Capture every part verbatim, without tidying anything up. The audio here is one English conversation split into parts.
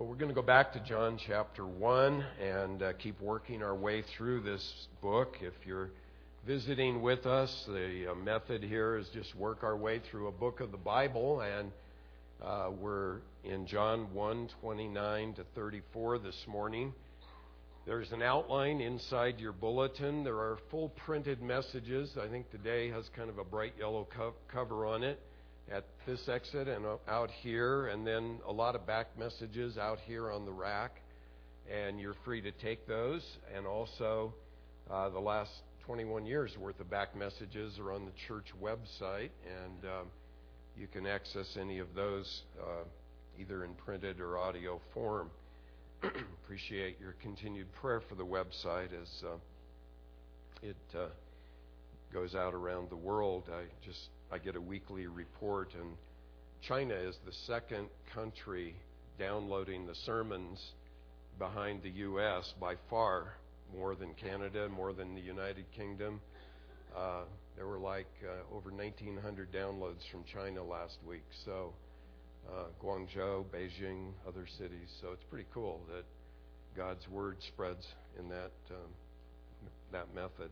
Well, we're going to go back to John chapter one and uh, keep working our way through this book. If you're visiting with us, the uh, method here is just work our way through a book of the Bible, and uh, we're in John one, twenty-nine to thirty-four this morning. There's an outline inside your bulletin. There are full printed messages. I think today has kind of a bright yellow co- cover on it at this exit and out here, and then a lot of back messages out here on the rack, and you're free to take those. And also uh, the last twenty-one years worth of back messages are on the church website, and um, you can access any of those uh, either in printed or audio form. Appreciate your continued prayer for the website as uh, it uh, goes out around the world. I just I get a weekly report, and China is the second country downloading the sermons behind the U S by far, more than Canada, more than the United Kingdom. Uh, there were like uh, over nineteen hundred downloads from China last week. So uh, Guangzhou, Beijing, other cities. So it's pretty cool that God's word spreads in that um, that method.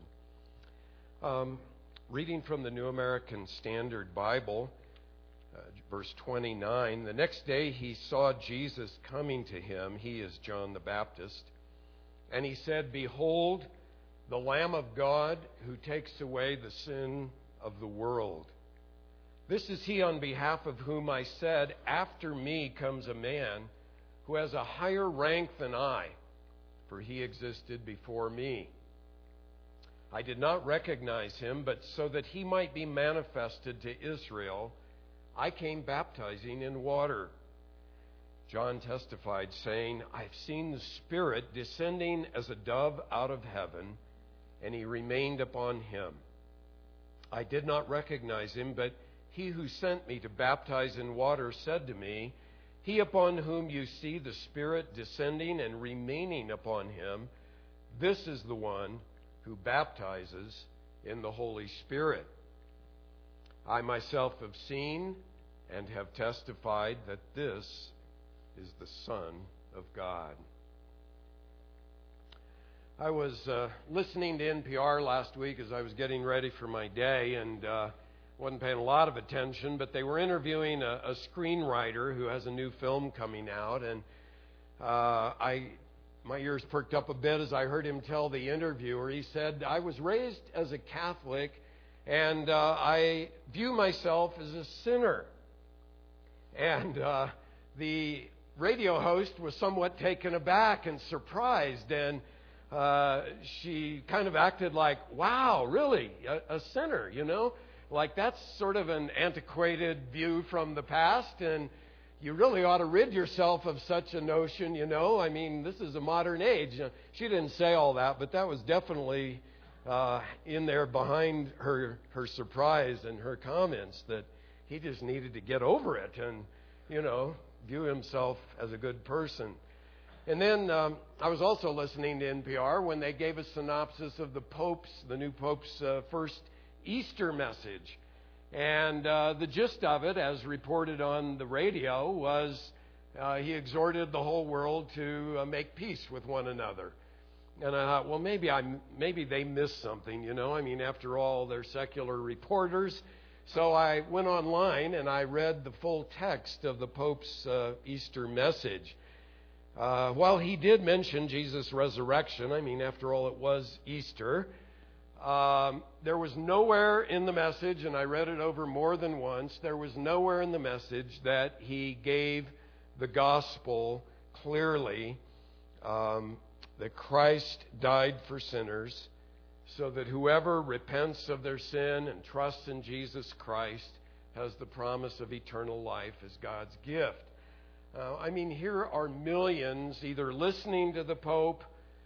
Um, Reading from the New American Standard Bible, uh, verse twenty-nine, the next day he saw Jesus coming to him. He is John the Baptist. And he said, "Behold, the Lamb of God who takes away the sin of the world. This is he on behalf of whom I said, after me comes a man who has a higher rank than I, for he existed before me. I did not recognize him, but so that he might be manifested to Israel, I came baptizing in water." John testified, saying, "I've seen the Spirit descending as a dove out of heaven, and he remained upon him. I did not recognize him, but he who sent me to baptize in water said to me, 'He upon whom you see the Spirit descending and remaining upon him, this is the one who baptizes in the Holy Spirit.' I myself have seen and have testified that this is the Son of God." I was uh, listening to N P R last week as I was getting ready for my day, and uh, wasn't paying a lot of attention, but they were interviewing a, a screenwriter who has a new film coming out, and uh, I my ears perked up a bit as I heard him tell the interviewer. He said, "I was raised as a Catholic, and uh, I view myself as a sinner." And uh, the radio host was somewhat taken aback and surprised, and uh, she kind of acted like, "Wow, really? A, a sinner, you know? Like that's sort of an antiquated view from the past, and you really ought to rid yourself of such a notion, you know. I mean, this is a modern age." She didn't say all that, but that was definitely uh, in there behind her her surprise and her comments, that he just needed to get over it and, you know, view himself as a good person. And then um, I was also listening to N P R when they gave a synopsis of the Pope's, the new Pope's uh, first Easter message. And uh, the gist of it, as reported on the radio, was uh, he exhorted the whole world to uh, make peace with one another. And I thought, well, maybe I maybe they missed something, you know. I mean, after all, they're secular reporters. So I went online and I read the full text of the Pope's uh, Easter message. Uh, while he did mention Jesus' resurrection, I mean, after all, it was Easter. Um, there was nowhere in the message, and I read it over more than once, there was nowhere in the message that he gave the gospel clearly, um, that Christ died for sinners, so that whoever repents of their sin and trusts in Jesus Christ has the promise of eternal life as God's gift. Uh, I mean, here are millions either listening to the Pope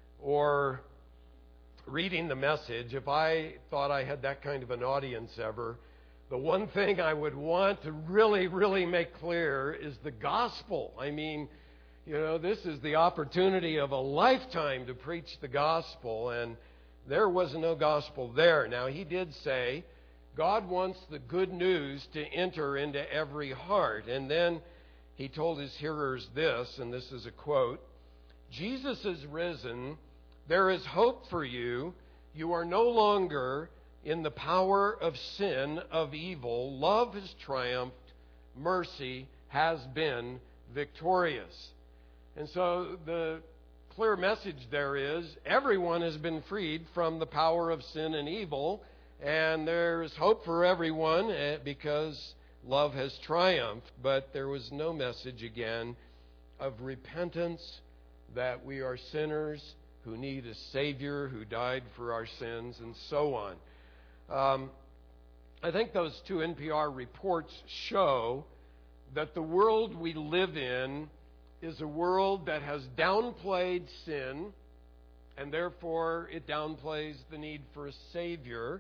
or reading the message. If I thought I had that kind of an audience ever, the one thing I would want to really, really make clear is the gospel. I mean, you know, this is the opportunity of a lifetime to preach the gospel, and there was no gospel there. Now, he did say God wants the good news to enter into every heart, and then he told his hearers this, and this is a quote, "Jesus is risen. There is hope for you. You are no longer in the power of sin, of evil. Love has triumphed. Mercy has been victorious." And so the clear message there is everyone has been freed from the power of sin and evil, and there's hope for everyone because love has triumphed. But there was no message again of repentance, that we are sinners who need a Savior who died for our sins, and so on. Um, I think those two N P R reports show that the world we live in is a world that has downplayed sin, and therefore it downplays the need for a Savior,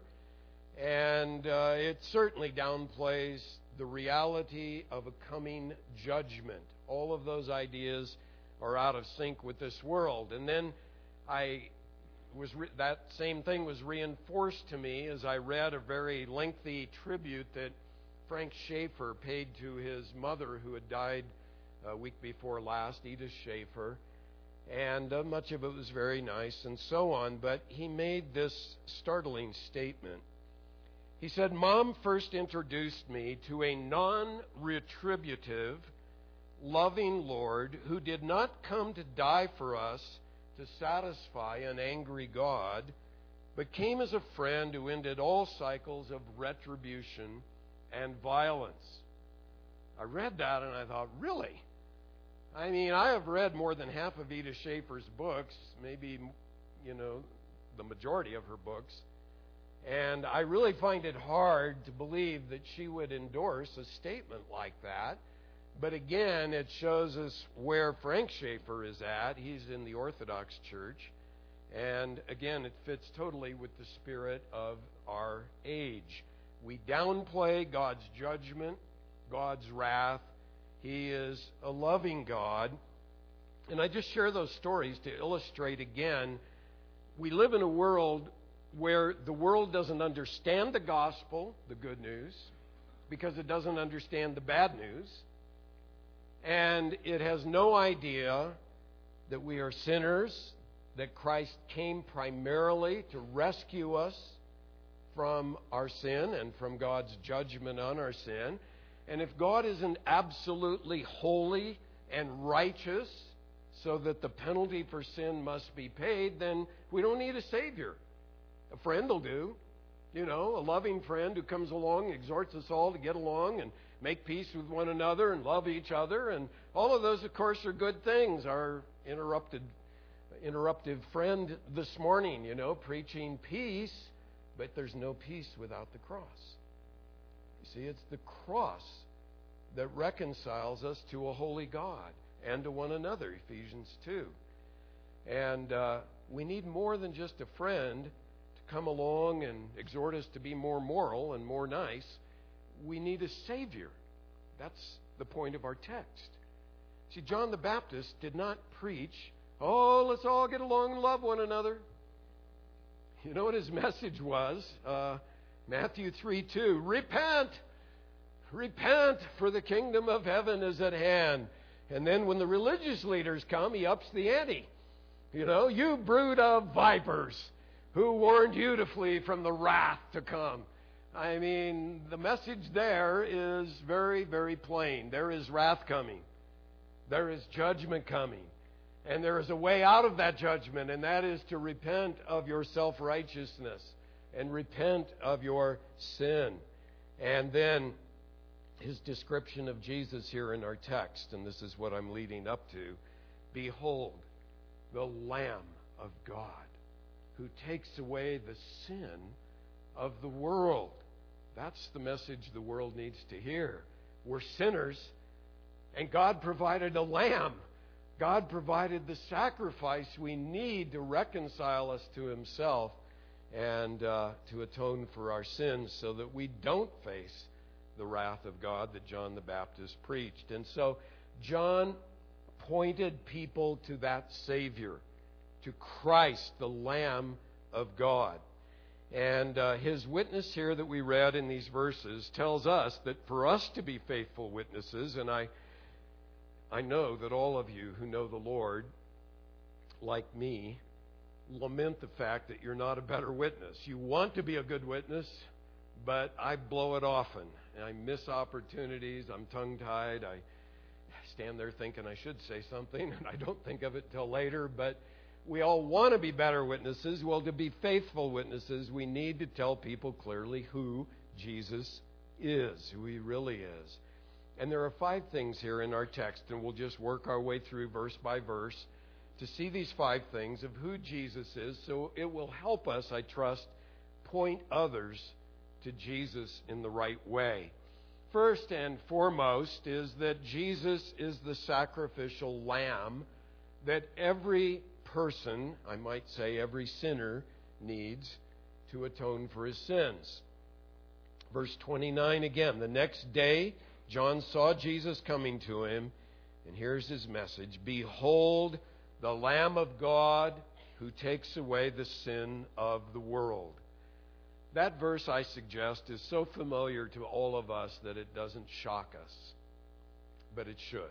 and uh, it certainly downplays the reality of a coming judgment. All of those ideas are out of sync with this world. And then I was re- that same thing was reinforced to me as I read a very lengthy tribute that Frank Schaeffer paid to his mother, who had died a week before last, Edith Schaeffer. And uh, much of it was very nice and so on, but he made this startling statement. He said, "Mom first introduced me to a non-retributive, loving Lord who did not come to die for us to satisfy an angry God, but came as a friend who ended all cycles of retribution and violence." I read that and I thought, really? I mean, I have read more than half of Edith Schaeffer's books, maybe, you know, the majority of her books, and I really find it hard to believe that she would endorse a statement like that. But again, it shows us where Frank Schaeffer is at. He's in the Orthodox Church. And again, it fits totally with the spirit of our age. We downplay God's judgment, God's wrath. He is a loving God. And I just share those stories to illustrate again, we live in a world where the world doesn't understand the gospel, the good news, because it doesn't understand the bad news. And it has no idea that we are sinners, that Christ came primarily to rescue us from our sin and from God's judgment on our sin. And if God isn't absolutely holy and righteous, so that the penalty for sin must be paid, then we don't need a Savior. A friend will do. You know, a loving friend who comes along, exhorts us all to get along and make peace with one another and love each other. And all of those, of course, are good things. Our interrupted, interruptive friend this morning, you know, preaching peace, but there's no peace without the cross. You see, it's the cross that reconciles us to a holy God and to one another, Ephesians two. And uh, we need more than just a friend to come along and exhort us to be more moral and more nice. We need a Savior. That's the point of our text. See, John the Baptist did not preach, oh, let's all get along and love one another. You know what his message was? Uh, Matthew three two, repent! Repent, for the kingdom of heaven is at hand. And then when the religious leaders come, he ups the ante. You know, you brood of vipers, who warned you to flee from the wrath to come. I mean, the message there is very, very plain. There is wrath coming. There is judgment coming. And there is a way out of that judgment, and that is to repent of your self-righteousness and repent of your sin. And then his description of Jesus here in our text, and this is what I'm leading up to. Behold, the Lamb of God, who takes away the sin of the world. That's the message the world needs to hear. We're sinners, and God provided a lamb. God provided the sacrifice we need to reconcile us to himself and uh, to atone for our sins so that we don't face the wrath of God that John the Baptist preached. And so John pointed people to that Savior, to Christ, the Lamb of God. And uh, his witness here that we read in these verses tells us that for us to be faithful witnesses, and I I know that all of you who know the Lord, like me, lament the fact that you're not a better witness. You want to be a good witness, but I blow it often. And I miss opportunities. I'm tongue-tied. I stand there thinking I should say something, and I don't think of it till later. But we all want to be better witnesses. Well, to be faithful witnesses, we need to tell people clearly who Jesus is, who He really is. And there are five things here in our text, and we'll just work our way through verse by verse to see these five things of who Jesus is, so it will help us, I trust, point others to Jesus in the right way. First and foremost is that Jesus is the sacrificial lamb that every person, I might say every sinner, needs to atone for his sins. Verse twenty-nine again, the next day John saw Jesus coming to him, and here's his message: Behold, the Lamb of God who takes away the sin of the world. That verse, I suggest, is so familiar to all of us that it doesn't shock us, but it should.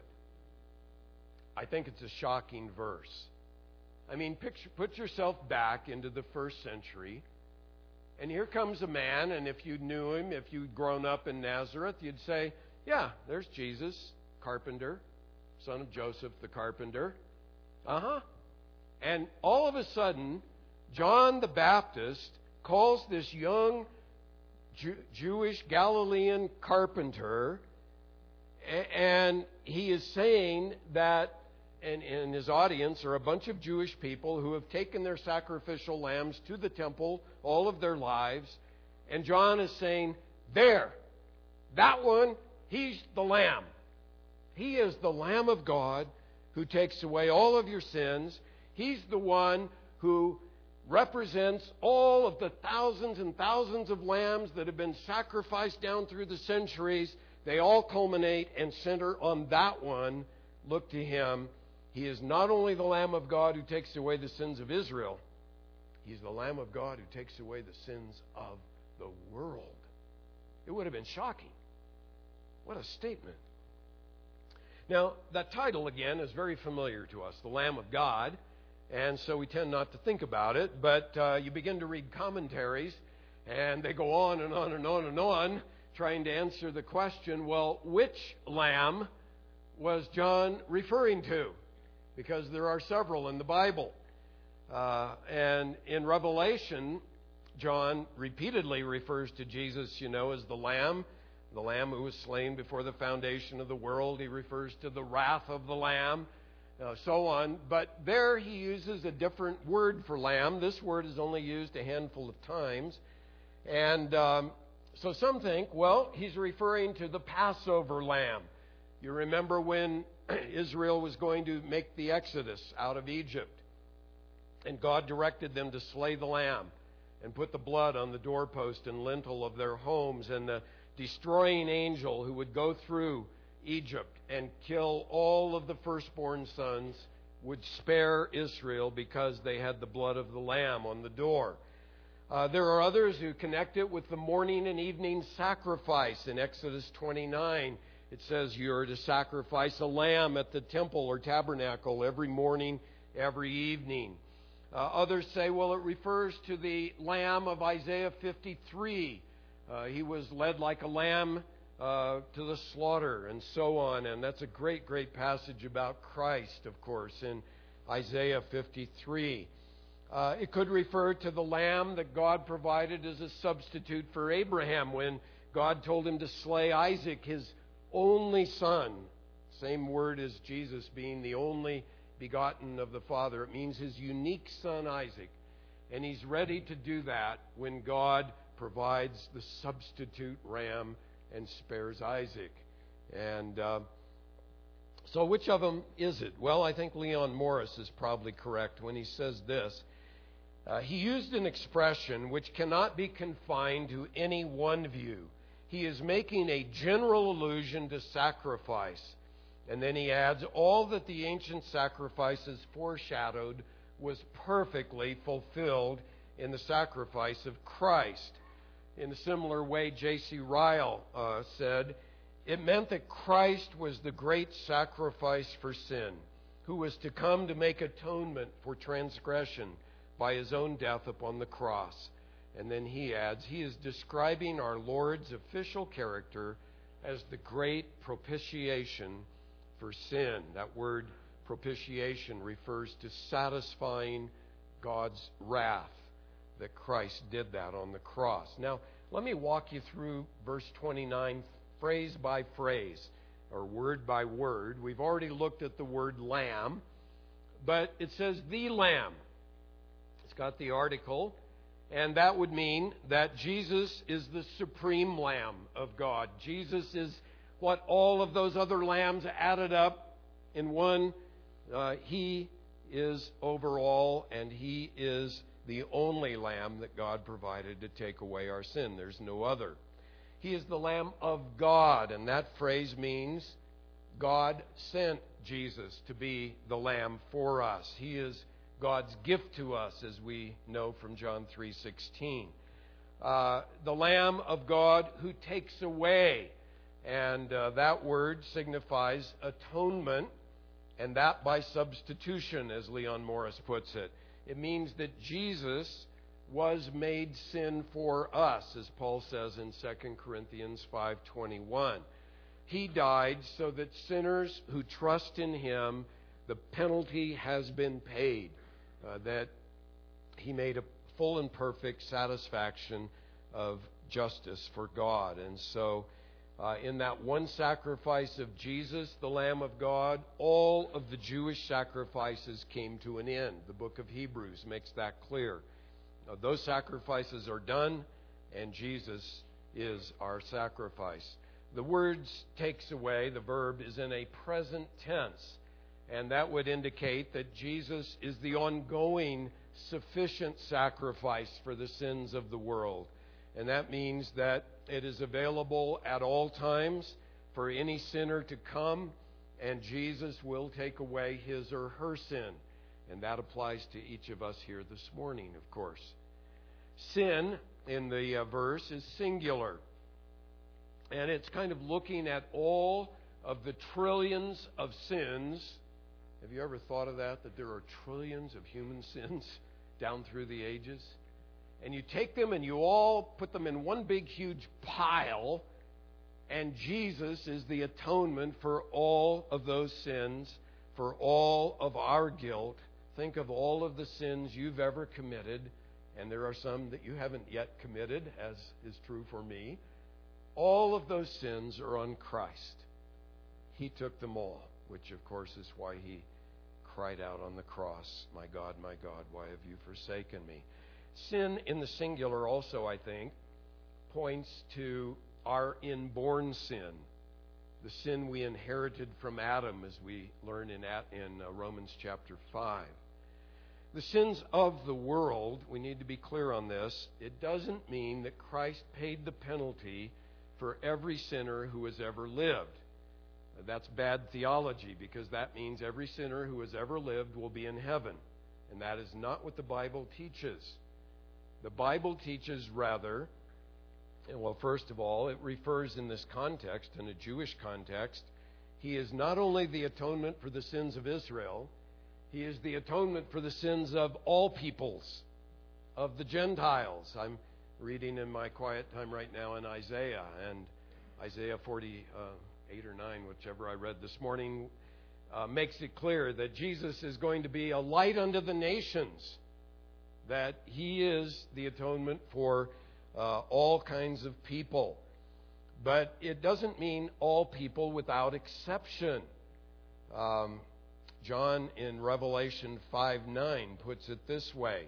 I think it's a shocking verse. I mean, picture, put yourself back into the first century, and here comes a man, and if you knew him, if you'd grown up in Nazareth, you'd say, yeah, there's Jesus, carpenter, son of Joseph the carpenter. Uh-huh. And all of a sudden, John the Baptist calls this young Jew- Jewish Galilean carpenter, a- and he is saying that, and, and his audience are a bunch of Jewish people who have taken their sacrificial lambs to the temple all of their lives, and John is saying, there, that one, he's the Lamb. He is the Lamb of God who takes away all of your sins. He's the one who represents all of the thousands and thousands of lambs that have been sacrificed down through the centuries. They all culminate and center on that one. Look to Him. He is not only the Lamb of God who takes away the sins of Israel, He's the Lamb of God who takes away the sins of the world. It would have been shocking. What a statement. Now, that title, again, is very familiar to us, the Lamb of God, and so we tend not to think about it, but uh, you begin to read commentaries, and they go on and on and on and on, trying to answer the question, well, which lamb was John referring to? Because there are several in the Bible. Uh, and in Revelation, John repeatedly refers to Jesus, you know, as the Lamb, the Lamb who was slain before the foundation of the world. He refers to the wrath of the Lamb, uh, so on. But there he uses a different word for lamb. This word is only used a handful of times. And um, so some think, well, he's referring to the Passover lamb. You remember when Israel was going to make the exodus out of Egypt, and God directed them to slay the lamb and put the blood on the doorpost and lintel of their homes, and the destroying angel who would go through Egypt and kill all of the firstborn sons would spare Israel because they had the blood of the lamb on the door. Uh, there are others who connect it with the morning and evening sacrifice. In Exodus twenty-nine, it says you are to sacrifice a lamb at the temple or tabernacle every morning, every evening. Uh, others say, well, it refers to the lamb of Isaiah fifty-three. Uh, he was led like a lamb uh, to the slaughter, and so on. And that's a great, great passage about Christ, of course, in Isaiah fifty-three. Uh, it could refer to the lamb that God provided as a substitute for Abraham when God told him to slay Isaac, his only son. Same word as Jesus being the only begotten of the Father. It means his unique son Isaac. And he's ready to do that when God provides the substitute ram and spares Isaac. And uh, so which of them is it? Well, I think Leon Morris is probably correct when he says this. Uh, he used an expression which cannot be confined to any one view. He is making a general allusion to sacrifice. And then he adds, all that the ancient sacrifices foreshadowed was perfectly fulfilled in the sacrifice of Christ. In a similar way, J C Ryle uh, said, It meant that Christ was the great sacrifice for sin, who was to come to make atonement for transgression by his own death upon the cross. And then he adds, he is describing our Lord's official character as the great propitiation for sin. That word propitiation refers to satisfying God's wrath, that Christ did that on the cross. Now, let me walk you through verse twenty-nine, phrase by phrase, or word by word. We've already looked at the word lamb, but it says the lamb. It's got the article, and that would mean that Jesus is the supreme lamb of God. Jesus is what all of those other lambs added up in one. Uh, he is over all, and he is the only lamb that God provided to take away our sin. There's no other. He is the Lamb of God, and that phrase means God sent Jesus to be the Lamb for us. He is God's gift to us, as we know from John three sixteen. Uh, the Lamb of God who takes away, and uh, that word signifies atonement, and that by substitution, as Leon Morris puts it. It means that Jesus was made sin for us, as Paul says in Second Corinthians five twenty-one. He died so that sinners who trust in him, the penalty has been paid, uh, that he made a full and perfect satisfaction of justice for God. And so uh, in that one sacrifice of Jesus, the Lamb of God, all of the Jewish sacrifices came to an end. The book of Hebrews makes that clear. Now, those sacrifices are done, and Jesus is our sacrifice. The words takes away, the verb is in a present tense, and that would indicate that Jesus is the ongoing sufficient sacrifice for the sins of the world. And that means that it is available at all times for any sinner to come, and Jesus will take away his or her sin. And that applies to each of us here this morning, of course. Sin in the uh, verse is singular. And it's kind of looking at all of the trillions of sins. Have you ever thought of that? That there are trillions of human sins down through the ages? And you take them and you all put them in one big huge pile, and Jesus is the atonement for all of those sins, for all of our guilt. Think of all of the sins you've ever committed, and there are some that you haven't yet committed, as is true for me. All of those sins are on Christ. He took them all, which of course is why he cried out on the cross, "My God, my God, why have you forsaken me?" Sin in the singular also, I think, points to our inborn sin, the sin we inherited from Adam, as we learn in, in Romans chapter five. The sins of the world, we need to be clear on this, it doesn't mean that Christ paid the penalty for every sinner who has ever lived. That's bad theology, because that means every sinner who has ever lived will be in heaven. And that is not what the Bible teaches. The Bible teaches rather, and well, first of all, it refers in this context, in a Jewish context, he is not only the atonement for the sins of Israel, he is the atonement for the sins of all peoples, of the Gentiles. I'm reading in my quiet time right now in Isaiah, and Isaiah forty-eight or nine, whichever I read this morning, uh, makes it clear that Jesus is going to be a light unto the nations, that he is the atonement for uh, all kinds of people. But it doesn't mean all people without exception. Um, John in Revelation five nine puts it this way.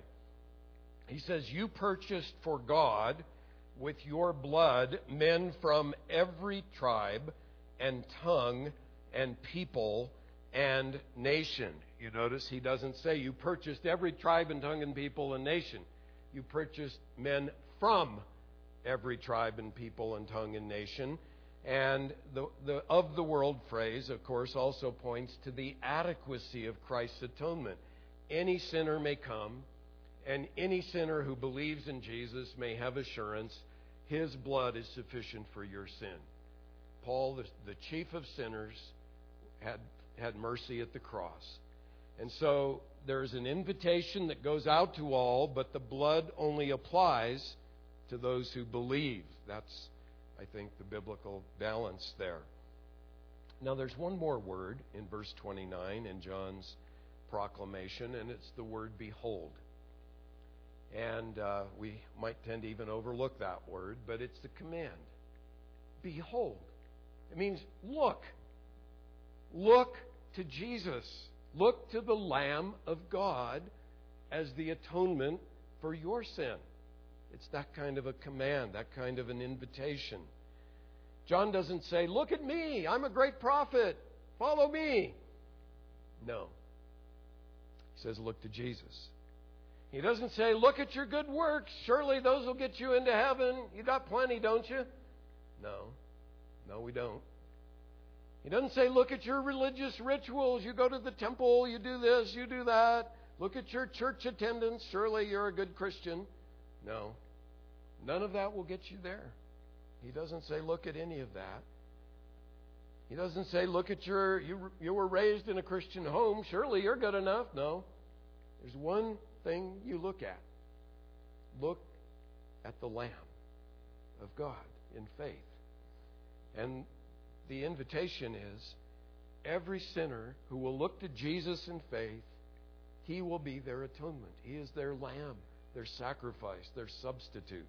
He says, "You purchased for God with your blood men from every tribe and tongue and people and nation." You notice he doesn't say you purchased every tribe and tongue and people and nation. You purchased men from every tribe and people and tongue and nation. And the, the of the world phrase, of course, also points to the adequacy of Christ's atonement. Any sinner may come, and any sinner who believes in Jesus may have assurance his blood is sufficient for your sin. Paul, the, the chief of sinners, had, had mercy at the cross. And so there's an invitation that goes out to all, but the blood only applies to those who believe. That's, I think, the biblical balance there. Now, there's one more word in verse twenty-nine in John's proclamation, and it's the word behold. And uh, we might tend to even overlook that word, but it's the command. Behold. It means look. Look to Jesus. Look to the Lamb of God as the atonement for your sin. It's that kind of a command, that kind of an invitation. John doesn't say, look at me, I'm a great prophet, follow me. No. He says, look to Jesus. He doesn't say, look at your good works, surely those will get you into heaven. You got plenty, don't you? No. No, we don't. He doesn't say, look at your religious rituals. You go to the temple, you do this, you do that. Look at your church attendance. Surely you're a good Christian. No. None of that will get you there. He doesn't say, look at any of that. He doesn't say, look at your, you, you were raised in a Christian home. Surely you're good enough. No. There's one thing you look at. Look at the Lamb of God in faith. And the invitation is, every sinner who will look to Jesus in faith, He will be their atonement. He is their lamb, their sacrifice, their substitute.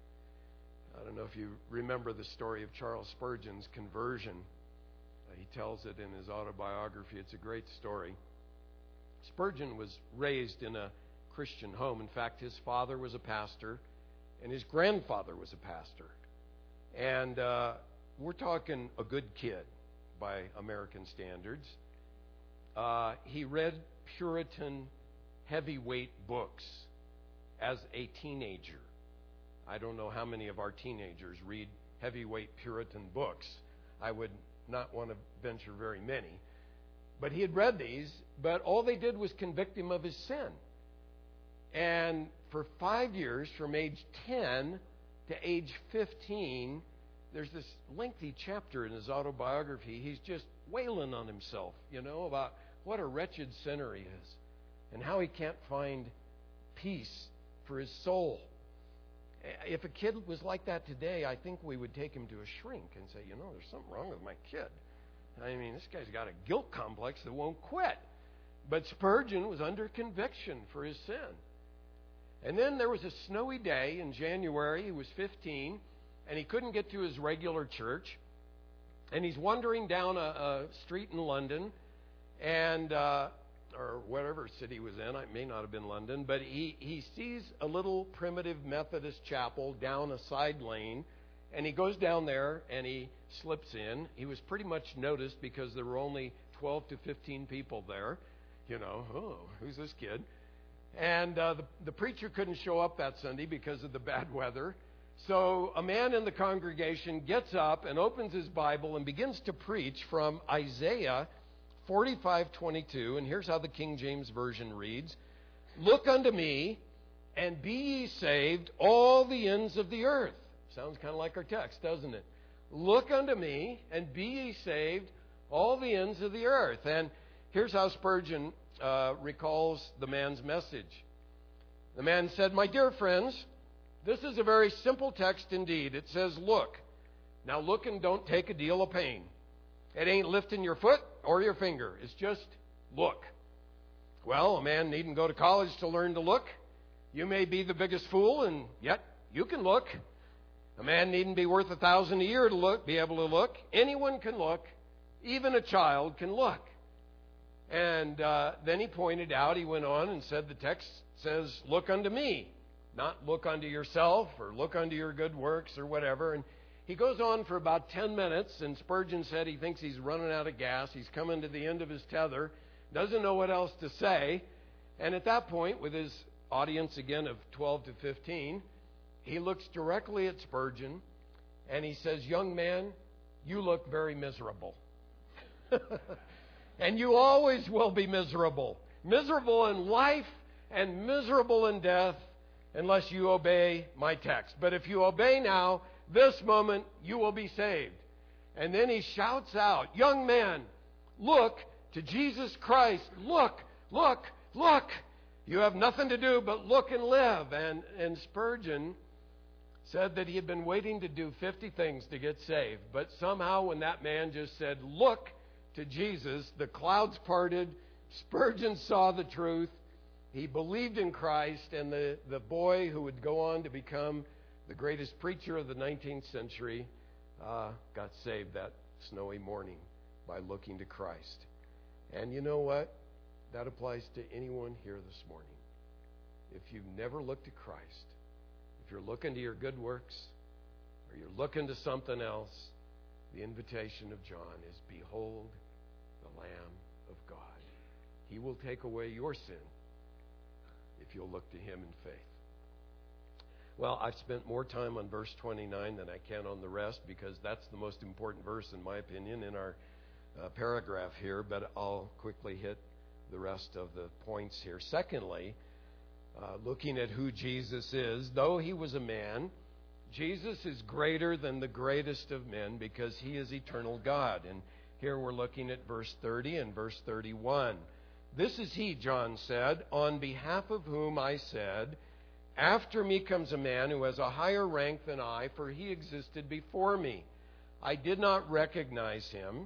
I don't know if you remember the story of Charles Spurgeon's conversion. Uh, he tells it in his autobiography. It's a great story. Spurgeon was raised in a Christian home. In fact, his father was a pastor, and his grandfather was a pastor. And uh, we're talking a good kid by American standards. Uh, he read Puritan heavyweight books as a teenager. I don't know how many of our teenagers read heavyweight Puritan books. I would not want to venture very many. But he had read these, but all they did was convict him of his sin. And for five years, from age ten to age fifteen, there's this lengthy chapter in his autobiography. He's just wailing on himself, you know, about what a wretched sinner he is and how he can't find peace for his soul. If a kid was like that today, I think we would take him to a shrink and say, you know, there's something wrong with my kid. I mean, this guy's got a guilt complex that won't quit. But Spurgeon was under conviction for his sin. And then there was a snowy day in January. He was fifteen, and he couldn't get to his regular church. And he's wandering down a, a street in London, and uh, or whatever city he was in. It may not have been London, but he, he sees a little primitive Methodist chapel down a side lane, and he goes down there and he slips in. He was pretty much noticed because there were only twelve to fifteen people there. You know, oh, who's this kid? And uh, the, the preacher couldn't show up that Sunday because of the bad weather. So a man in the congregation gets up and opens his Bible and begins to preach from Isaiah forty-five twenty-two, and here's how the King James Version reads: Look unto me, and be ye saved, all the ends of the earth. Sounds kind of like our text, doesn't it? Look unto me, and be ye saved, all the ends of the earth. And here's how Spurgeon uh, recalls the man's message. The man said, my dear friends, this is a very simple text indeed. It says, look. Now look and don't take a deal of pain. It ain't lifting your foot or your finger. It's just look. Well, a man needn't go to college to learn to look. You may be the biggest fool, and yet you can look. A man needn't be worth a thousand a year to look, be able to look. Anyone can look. Even a child can look. And uh, then he pointed out, he went on and said the text says, look unto me. Not look unto yourself or look unto your good works or whatever. And he goes on for about ten minutes, and Spurgeon said he thinks he's running out of gas. He's coming to the end of his tether, doesn't know what else to say. And at that point, with his audience again of twelve to fifteen, he looks directly at Spurgeon, and he says, young man, you look very miserable. And you always will be miserable. Miserable in life and miserable in death unless you obey my text. But if you obey now, this moment you will be saved. And then he shouts out, young man, look to Jesus Christ. Look, look, look. You have nothing to do but look and live. And, and Spurgeon said that he had been waiting to do fifty things to get saved. But somehow when that man just said, look to Jesus, the clouds parted. Spurgeon saw the truth. He believed in Christ. And the, the boy who would go on to become the greatest preacher of the nineteenth century uh, got saved that snowy morning by looking to Christ. And you know what? That applies to anyone here this morning. If you've never looked to Christ, if you're looking to your good works, or you're looking to something else, the invitation of John is, behold the Lamb of God. He will take away your sin if you'll look to Him in faith. Well, I've spent more time on verse twenty-nine than I can on the rest, because that's the most important verse, in my opinion, in our uh, paragraph here, but I'll quickly hit the rest of the points here. Secondly, uh, looking at who Jesus is, though He was a man, Jesus is greater than the greatest of men because He is eternal God. And here we're looking at verse thirty and verse thirty-one. This is He, John said, on behalf of whom I said, after me comes a man who has a higher rank than I, for he existed before me. I did not recognize him,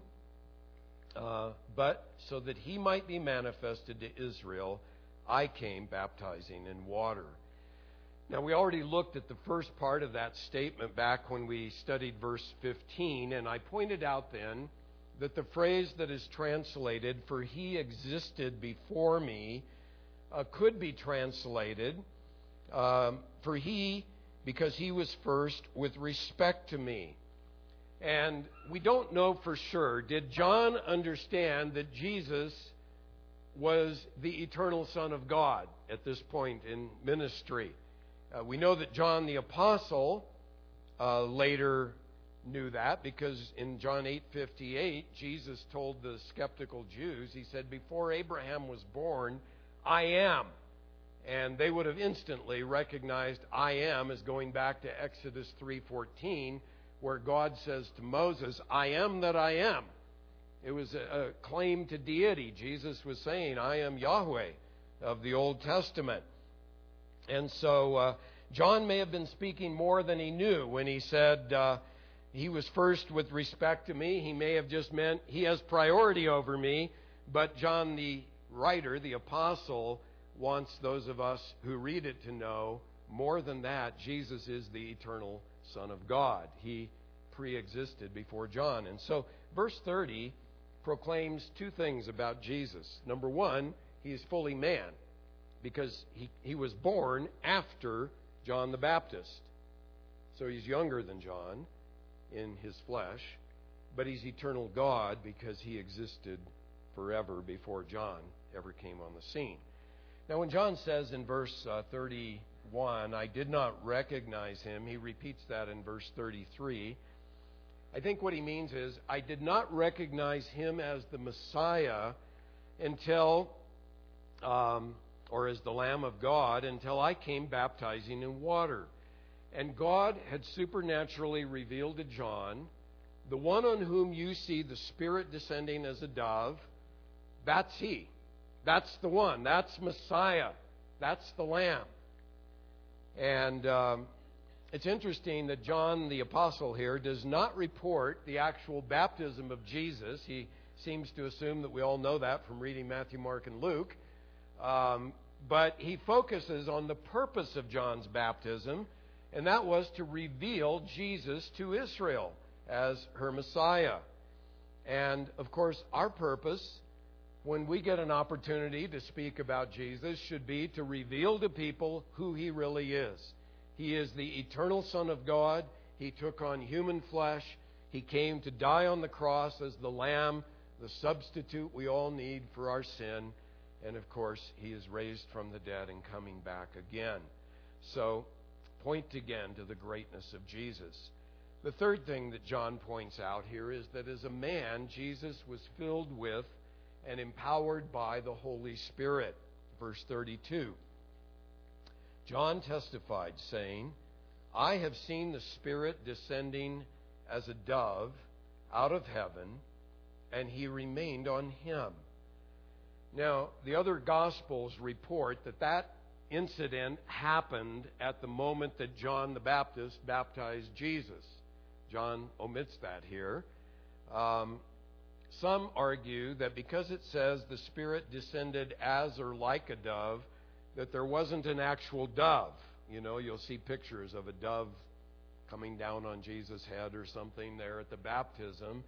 uh, but so that he might be manifested to Israel, I came baptizing in water. Now, we already looked at the first part of that statement back when we studied verse fifteen, and I pointed out then that the phrase that is translated, for he existed before me, uh, could be translated, Um, for he, because he was first with respect to me. And we don't know for sure. Did John understand that Jesus was the eternal Son of God at this point in ministry? Uh, we know that John the Apostle uh, later knew that, because in John eight fifty-eight, Jesus told the skeptical Jews, He said, before Abraham was born, I am. And they would have instantly recognized I am as going back to Exodus three fourteen, where God says to Moses, I am that I am. It was a, a claim to deity. Jesus was saying, I am Yahweh of the Old Testament. And so uh, John may have been speaking more than he knew when he said uh, he was first with respect to me. He may have just meant he has priority over me. But John the writer, the apostle, wants those of us who read it to know more than that. Jesus is the eternal Son of God. He pre-existed before John. And so verse thirty proclaims two things about Jesus. Number one, He is fully man, because he, he was born after John the Baptist. So He's younger than John in His flesh, but He's eternal God because He existed forever before John ever came on the scene. Now, when John says in verse uh, thirty-one, I did not recognize him, he repeats that in verse thirty-three. I think what he means is, I did not recognize him as the Messiah until, um, or as the Lamb of God, until I came baptizing in water. And God had supernaturally revealed to John, the one on whom you see the Spirit descending as a dove, that's He. That's the one. That's Messiah. That's the Lamb. And um, it's interesting that John the Apostle here does not report the actual baptism of Jesus. He seems to assume that we all know that from reading Matthew, Mark, and Luke. Um, but he focuses on the purpose of John's baptism, and that was to reveal Jesus to Israel as her Messiah. And, of course, our purpose, when we get an opportunity to speak about Jesus, should be to reveal to people who He really is. He is the eternal Son of God. He took on human flesh. He came to die on the cross as the Lamb, the substitute we all need for our sin. And, of course, He is raised from the dead and coming back again. So, point again to the greatness of Jesus. The third thing that John points out here is that as a man, Jesus was filled with and empowered by the Holy Spirit. Verse thirty-two. John testified, saying, I have seen the Spirit descending as a dove out of heaven, and he remained on him. Now, the other Gospels report that that incident happened at the moment that John the Baptist baptized Jesus. John omits that here. Um, some argue that because it says the Spirit descended as or like a dove, that there wasn't an actual dove. You know, you'll see pictures of a dove coming down on Jesus' head or something there at the baptism.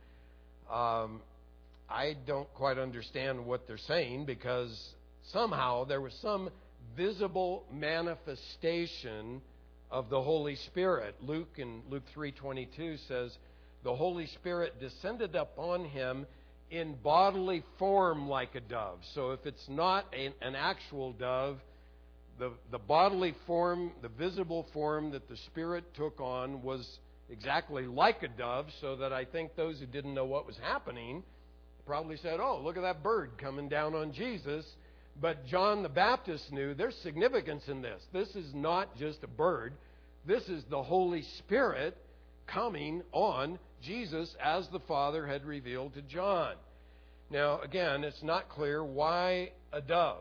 Um, I don't quite understand what they're saying, because somehow there was some visible manifestation of the Holy Spirit. Luke in Luke three twenty-two says the Holy Spirit descended upon him in bodily form like a dove. So if it's not a, an actual dove, the, the bodily form, the visible form that the Spirit took on was exactly like a dove, so that I think those who didn't know what was happening probably said, oh, look at that bird coming down on Jesus. But John the Baptist knew there's significance in this. This is not just a bird. This is the Holy Spirit coming on Jesus as the Father had revealed to John. Now, again, it's not clear why a dove.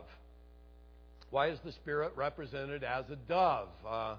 Why is the Spirit represented as a dove? Uh, uh,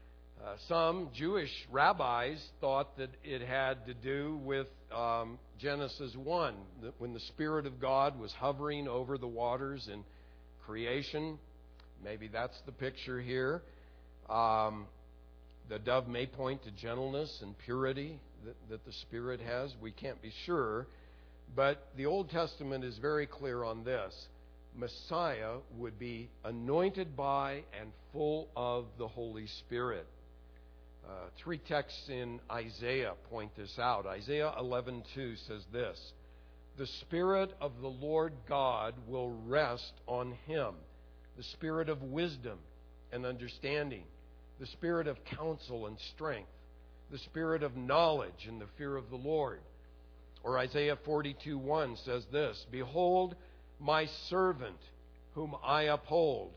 some Jewish rabbis thought that it had to do with um, Genesis one, that when the Spirit of God was hovering over the waters in creation. Maybe that's the picture here. Um, the dove may point to gentleness and purity that, that the Spirit has. We can't be sure. But the Old Testament is very clear on this. Messiah would be anointed by and full of the Holy Spirit. Uh, three texts in Isaiah point this out. Isaiah eleven two says this: the Spirit of the Lord God will rest on him, the Spirit of wisdom and understanding, the Spirit of counsel and strength, the Spirit of knowledge and the fear of the Lord. Or Isaiah forty-two one says this: behold, my servant whom I uphold,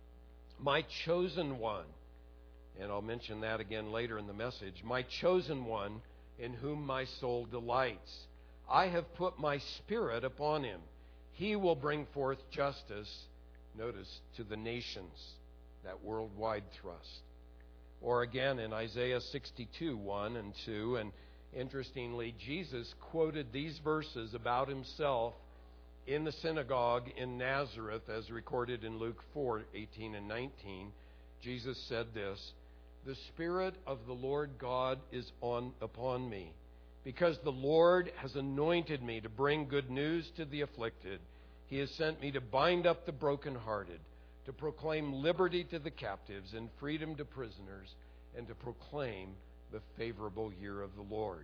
my chosen one. And I'll mention that again later in the message. My chosen one, in whom my soul delights. I have put my Spirit upon him. He will bring forth justice, notice, to the nations, that worldwide thrust. Or again in Isaiah sixty-two one and two, and interestingly, Jesus quoted these verses about himself in the synagogue in Nazareth, as recorded in Luke four eighteen and nineteen. Jesus said this: the Spirit of the Lord God is on upon me, because the Lord has anointed me to bring good news to the afflicted. He has sent me to bind up the brokenhearted, to proclaim liberty to the captives and freedom to prisoners, and to proclaim the favorable year of the Lord.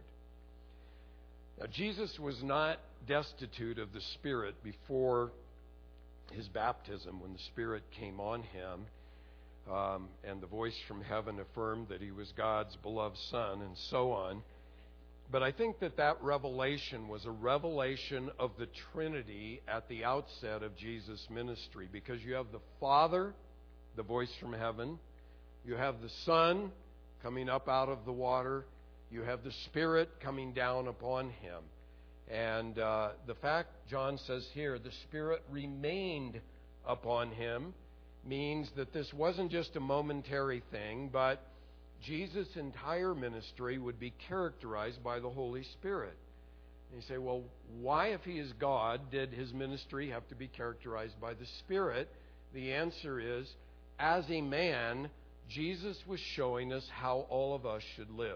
Now, Jesus was not destitute of the Spirit before his baptism, when the Spirit came on him. Um, and the voice from heaven affirmed that he was God's beloved Son, and so on. But I think that that revelation was a revelation of the Trinity at the outset of Jesus' ministry, because you have the Father, the voice from heaven, you have the Son coming up out of the water, you have the Spirit coming down upon him. And uh, the fact, John says here, the Spirit remained upon him, means that this wasn't just a momentary thing, but Jesus' entire ministry would be characterized by the Holy Spirit. And you say, well, why, if he is God, did his ministry have to be characterized by the Spirit? The answer is, as a man, Jesus was showing us how all of us should live.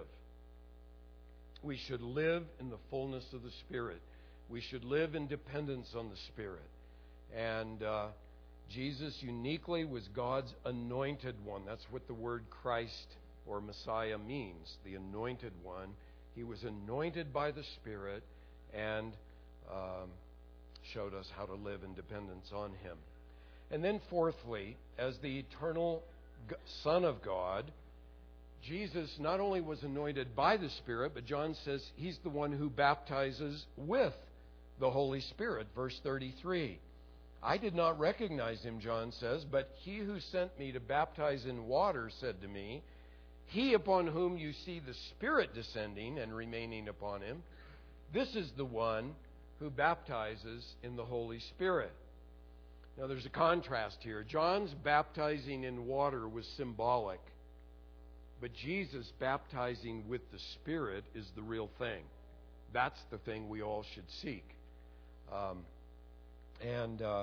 We should live in the fullness of the Spirit. We should live in dependence on the Spirit. And uh, Jesus uniquely was God's anointed one. That's what the word Christ or Messiah means, the anointed one. He was anointed by the Spirit and um, showed us how to live in dependence on him. And then fourthly, as the eternal Son of God, Jesus not only was anointed by the Spirit, but John says he's the one who baptizes with the Holy Spirit. Verse thirty-three. I did not recognize him, John says, but he who sent me to baptize in water said to me, he upon whom you see the Spirit descending and remaining upon him, This is the one who baptizes in the Holy Spirit. Now there's a contrast here. John's baptizing in water was symbolic, but Jesus baptizing with the Spirit is the real thing. That's the thing we all should seek. Um, and uh,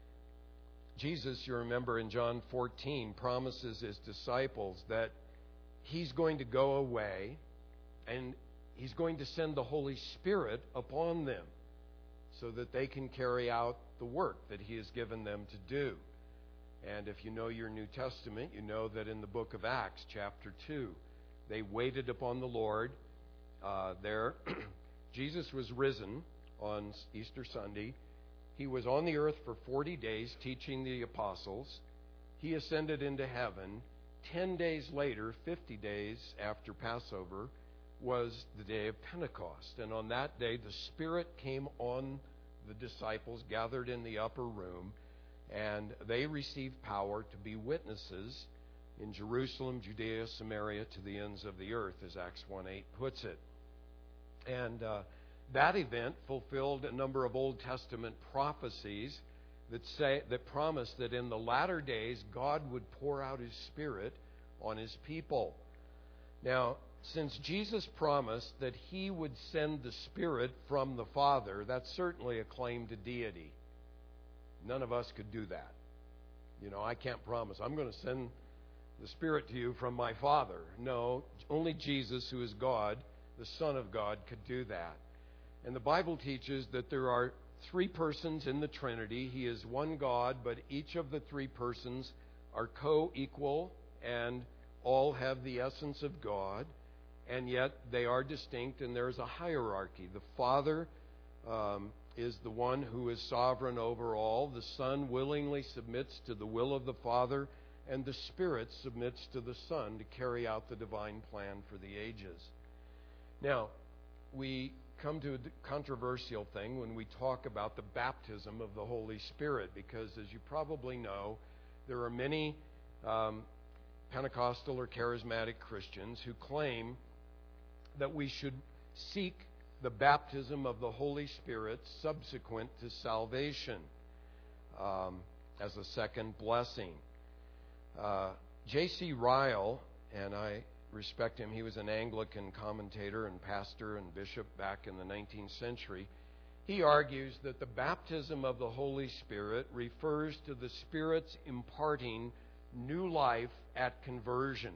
Jesus, you remember in John fourteen, promises his disciples that he's going to go away and he's going to send the Holy Spirit upon them so that they can carry out the work that he has given them to do. And if you know your New Testament, you know that in the book of Acts, chapter two, they waited upon the Lord. Uh, there, Jesus was risen on Easter Sunday. He was on the earth for forty days teaching the apostles. He ascended into heaven. Ten days later, fifty days after Passover, was the day of Pentecost. And on that day, the Spirit came on the disciples gathered in the upper room, and they received power to be witnesses in Jerusalem, Judea, Samaria, to the ends of the earth, as Acts one eight puts it. And uh, that event fulfilled a number of Old Testament prophecies that say that promise that in the latter days God would pour out his Spirit on his people. Now, since Jesus promised that he would send the Spirit from the Father, that's certainly a claim to deity. None of us could do that. You know, I can't promise I'm going to send the Spirit to you from my Father. No, only Jesus, who is God, the Son of God, could do that. And the Bible teaches that there are three persons in the Trinity. He is one God, but each of the three persons are co-equal and all have the essence of God. And yet they are distinct, and there's a hierarchy. The Father um, is the one who is sovereign over all. The Son willingly submits to the will of the Father, and the Spirit submits to the Son to carry out the divine plan for the ages. Now, we come to a controversial thing when we talk about the baptism of the Holy Spirit, because as you probably know, there are many um, Pentecostal or charismatic Christians who claim that we should seek the baptism of the Holy Spirit subsequent to salvation um, as a second blessing. Uh, J C Ryle, and I respect him, he was an Anglican commentator and pastor and bishop back in the nineteenth century. He argues that the baptism of the Holy Spirit refers to the Spirit's imparting new life at conversion.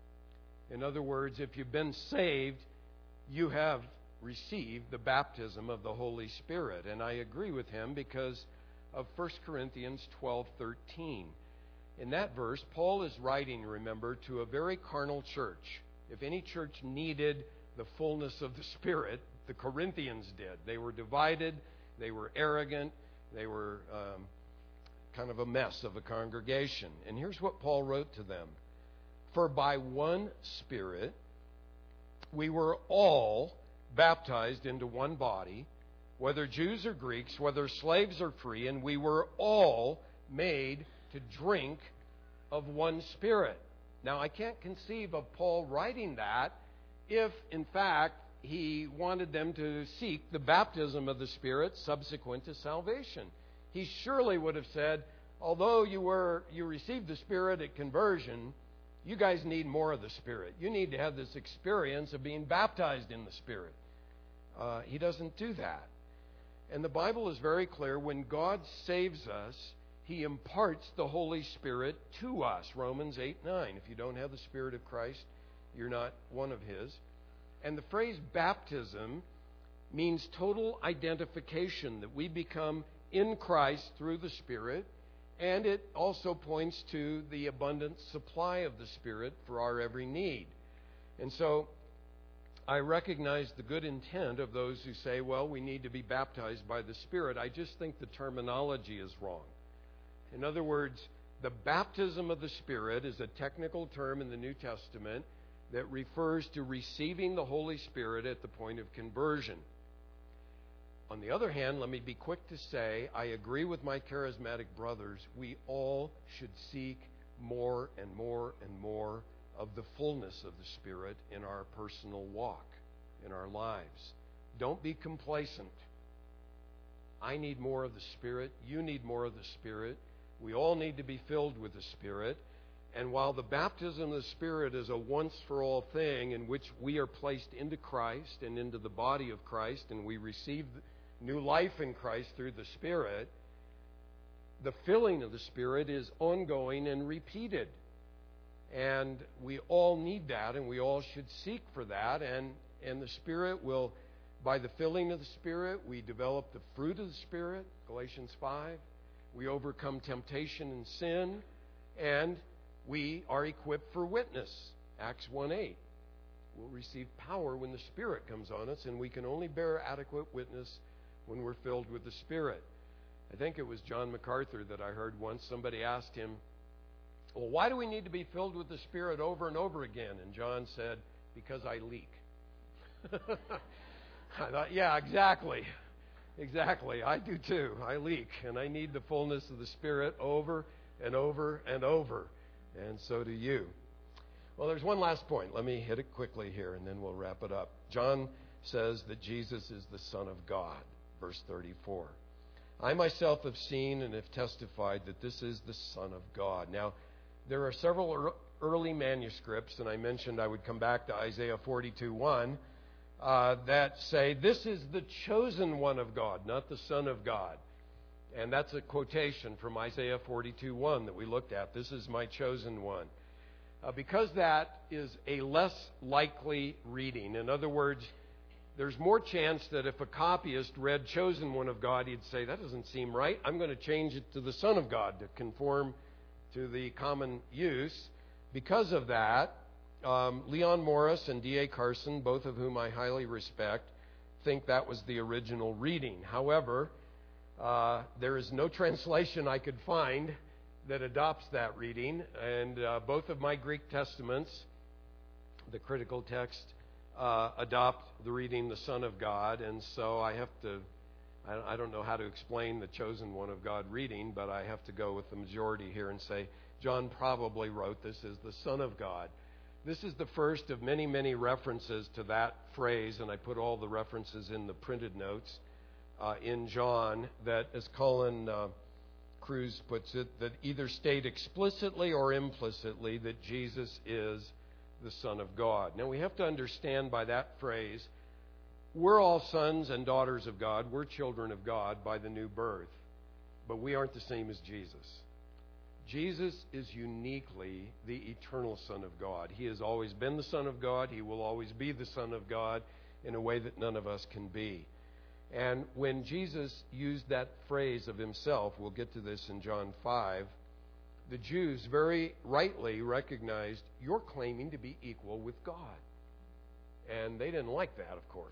In other words, if you've been saved, you have received the baptism of the Holy Spirit. And I agree with him because of First Corinthians twelve thirteen. In that verse, Paul is writing, remember, to a very carnal church. If any church needed the fullness of the Spirit, the Corinthians did. They were divided, they were arrogant, they were um, kind of a mess of a congregation. And here's what Paul wrote to them. For by one Spirit we were all baptized into one body, whether Jews or Greeks, whether slaves or free, and we were all made to drink of one Spirit. Now, I can't conceive of Paul writing that if, in fact, he wanted them to seek the baptism of the Spirit subsequent to salvation. He surely would have said, although you were you received the Spirit at conversion, you guys need more of the Spirit. You need to have this experience of being baptized in the Spirit. Uh, he doesn't do that. And the Bible is very clear. When God saves us, he imparts the Holy Spirit to us. Romans eight nine. If you don't have the Spirit of Christ, you're not one of his. And the phrase baptism means total identification, that we become in Christ through the Spirit. And it also points to the abundant supply of the Spirit for our every need. And so I recognize the good intent of those who say, well, we need to be baptized by the Spirit. I just think the terminology is wrong. In other words, the baptism of the Spirit is a technical term in the New Testament that refers to receiving the Holy Spirit at the point of conversion. On the other hand, let me be quick to say, I agree with my charismatic brothers. We all should seek more and more and more of the fullness of the Spirit in our personal walk, in our lives. Don't be complacent. I need more of the Spirit. You need more of the Spirit. We all need to be filled with the Spirit. And while the baptism of the Spirit is a once-for-all thing in which we are placed into Christ and into the body of Christ, and we receive new life in Christ through the Spirit, the filling of the Spirit is ongoing and repeated. And we all need that, and we all should seek for that. And, and the Spirit will, by the filling of the Spirit, we develop the fruit of the Spirit, Galatians five. We overcome temptation and sin, and we are equipped for witness, Acts one eight. We'll receive power when the Spirit comes on us, and we can only bear adequate witness when we're filled with the Spirit. I think it was John MacArthur that I heard once. Somebody asked him, well, why do we need to be filled with the Spirit over and over again? And John said, because I leak. I thought, yeah, exactly. Exactly. I do too. I leak, and I need the fullness of the Spirit over and over and over. And so do you. Well, there's one last point. Let me hit it quickly here, and then we'll wrap it up. John says that Jesus is the Son of God, verse thirty-four. I myself have seen and have testified that this is the Son of God. Now, there are several early manuscripts, and I mentioned I would come back to Isaiah forty-two one, uh, that say this is the chosen one of God, not the Son of God. And that's a quotation from Isaiah forty-two one that we looked at. This is my chosen one. Uh, because that is a less likely reading. In other words, there's more chance that if a copyist read chosen one of God, he'd say, that doesn't seem right. I'm going to change it to the Son of God to conform to the common use. Because of that, um, Leon Morris and D A Carson, both of whom I highly respect, think that was the original reading. However, uh, there is no translation I could find that adopts that reading, and uh, both of my Greek testaments, the critical text, uh, adopt the reading the Son of God, and so I have to, I, I don't know how to explain the chosen one of God reading, but I have to go with the majority here and say, John probably wrote this as the Son of God. This is the first of many, many references to that phrase, and I put all the references in the printed notes uh, in John that, as Colin uh, Cruz puts it, that either state explicitly or implicitly that Jesus is the Son of God. Now, we have to understand by that phrase, we're all sons and daughters of God. We're children of God by the new birth, but we aren't the same as Jesus. Jesus is uniquely the eternal Son of God. He has always been the Son of God. He will always be the Son of God in a way that none of us can be. And when Jesus used that phrase of himself, we'll get to this in John five, the Jews very rightly recognized, you're claiming to be equal with God. And they didn't like that, of course.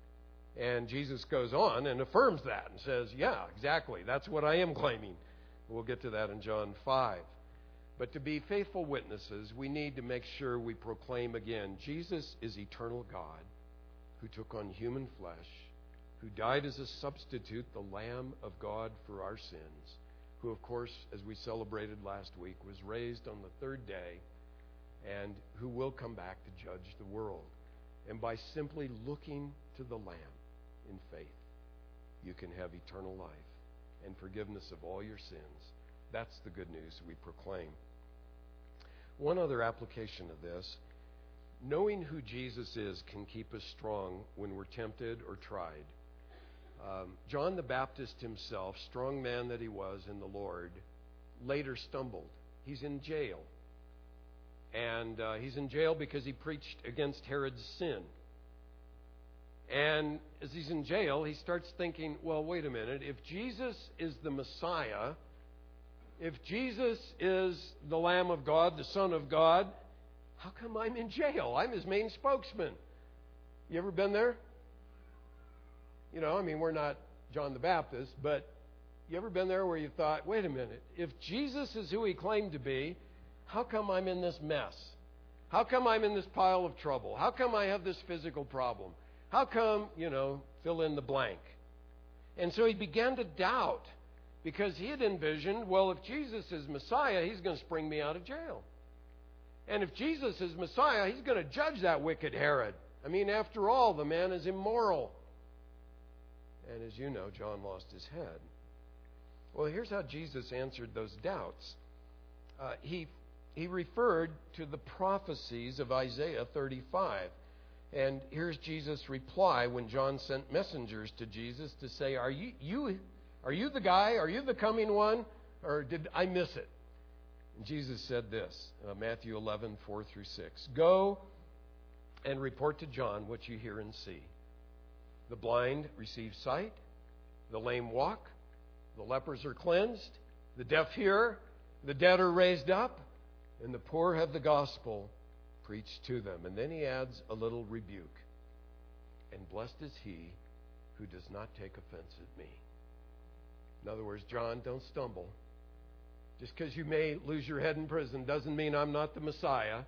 And Jesus goes on and affirms that and says, yeah, exactly, that's what I am claiming. We'll get to that in John five. But to be faithful witnesses, we need to make sure we proclaim again, Jesus is eternal God who took on human flesh, who died as a substitute, the Lamb of God for our sins, who, of course, as we celebrated last week, was raised on the third day, and who will come back to judge the world. And by simply looking to the Lamb in faith, you can have eternal life and forgiveness of all your sins. That's the good news we proclaim. One other application of this, knowing who Jesus is can keep us strong when we're tempted or tried. Um, John the Baptist himself, strong man that he was in the Lord, later stumbled. He's in jail. And uh, he's in jail because he preached against Herod's sin. And as he's in jail, he starts thinking, well, wait a minute. If Jesus is the Messiah, if Jesus is the Lamb of God, the Son of God, how come I'm in jail? I'm his main spokesman. You ever been there? You know, I mean, we're not John the Baptist, but you ever been there where you thought, wait a minute, if Jesus is who he claimed to be, how come I'm in this mess? How come I'm in this pile of trouble? How come I have this physical problem? How come, you know, fill in the blank? And so he began to doubt because he had envisioned, well, if Jesus is Messiah, he's going to spring me out of jail. And if Jesus is Messiah, he's going to judge that wicked Herod. I mean, after all, the man is immoral. And as you know, John lost his head. Well, here's how Jesus answered those doubts. Uh, he, he referred to the prophecies of Isaiah thirty-five. And here's Jesus' reply when John sent messengers to Jesus to say, Are you, you, are you the guy? Are you the coming one? Or did I miss it? And Jesus said this, uh, Matthew eleven, four through six. Go and report to John what you hear and see. The blind receive sight, the lame walk, the lepers are cleansed, the deaf hear, the dead are raised up, and the poor have the gospel preached to them. And then he adds a little rebuke. And blessed is he who does not take offense at me. In other words, John, don't stumble. Just because you may lose your head in prison doesn't mean I'm not the Messiah.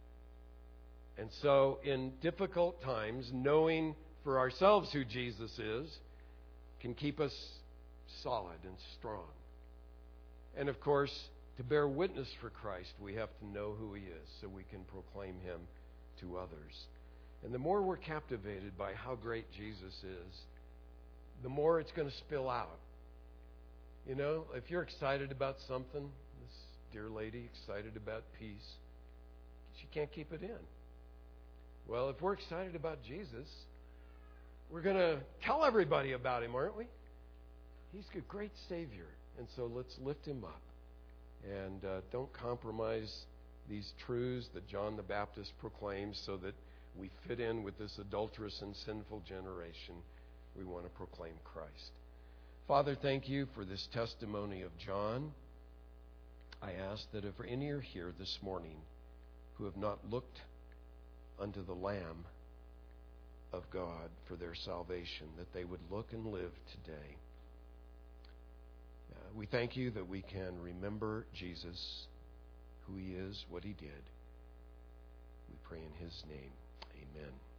And so in difficult times, knowing for ourselves who Jesus is can keep us solid and strong. And of course, to bear witness for Christ, we have to know who He is so we can proclaim Him to others. And the more we're captivated by how great Jesus is, the more it's going to spill out. You know, if you're excited about something, this dear lady excited about peace, she can't keep it in. Well, if we're excited about Jesus, we're going to tell everybody about Him, aren't we? He's a great Savior, and so let's lift Him up. And uh, don't compromise these truths that John the Baptist proclaims so that we fit in with this adulterous and sinful generation. We want to proclaim Christ. Father, thank you for this testimony of John. I ask that if any are here this morning who have not looked unto the Lamb of God for their salvation, that they would look and live today. Uh, we thank you that we can remember Jesus, who He is, what He did. We pray in His name. Amen.